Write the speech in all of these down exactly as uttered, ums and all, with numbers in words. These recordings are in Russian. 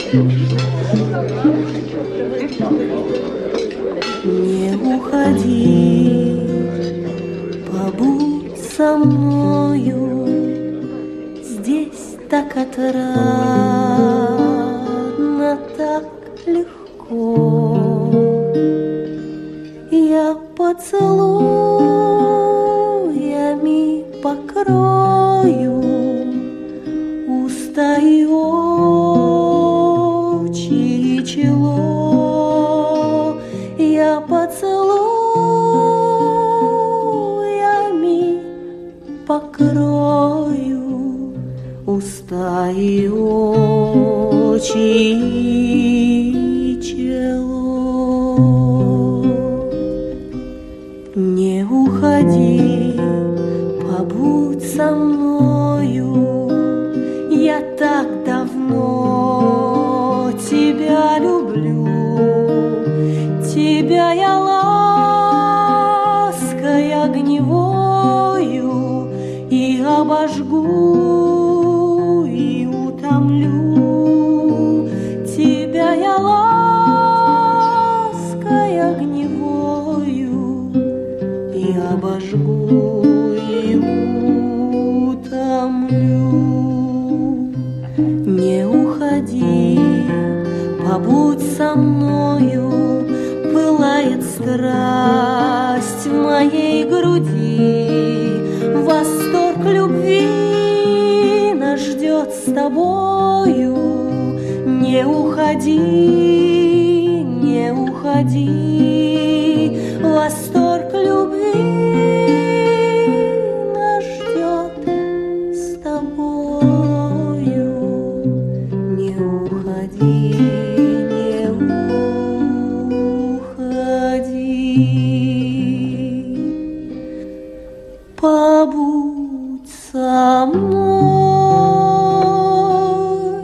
Не уходи, побудь со мною, здесь так отрадно, так легко. Я поцелуями покрою уста и очи и чело. Я поцелуями покрою уста и очи и чело. Не уходи, побудь со мною, я так давно тебя люблю. Тебя я лаской огневою и обожгу, и утомлю. Тебя я лаской огневою и обожгу, и утомлю. Не уходи, побудь со мною, пылает страсть в моей груди. Восторг любви нас ждет с тобою. Не уходи, не уходи, восторг любви нас ждет с тобою. Не уходи, не уходи, побудь со мной,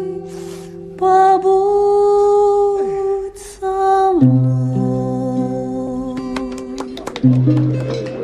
побудь со мной.